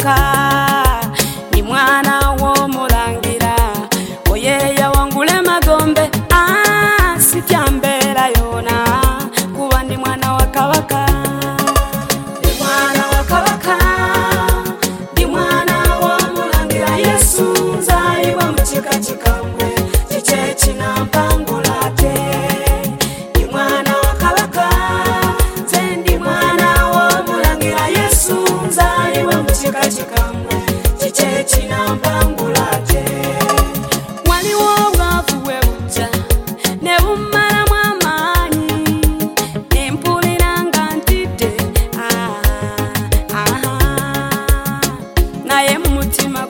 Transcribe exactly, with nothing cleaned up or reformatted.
kabaka ni mwana wo mulangira oye yawangule magombe ah sityambera yona kuba ndi mwana wa kabaka ni mwana wa kabaka ni mwana wo mulangira Yesu nzaliwa mu kika kikambwe kiche kinampangulate ni mwana wa kabaka zendi mwana wo mulangira Yesu nzaliwa mu kika kikambwe kiche kinampangulate waliwo bwavu webuja ne bumala mwamanyi empuliranga ntide ah ah naye mu mutima